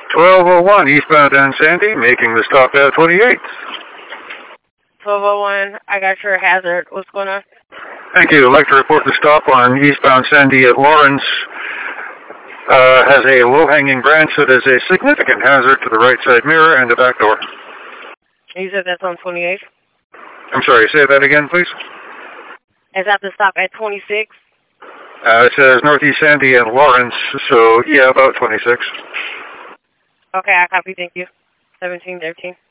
1201 eastbound on Sandy, making the stop at 28th. 1201, I got your hazard. What's going on? Thank you. I'd like to report the stop on eastbound Sandy at Lawrence has a low-hanging branch that is a significant hazard to the right side mirror and the back door. You said that's on 28th? I'm sorry, say that again, please. Is that the stop at 26? It says Northeast Sandy and Lawrence, so yeah, about 26. Okay, I copy. Thank you. 1713.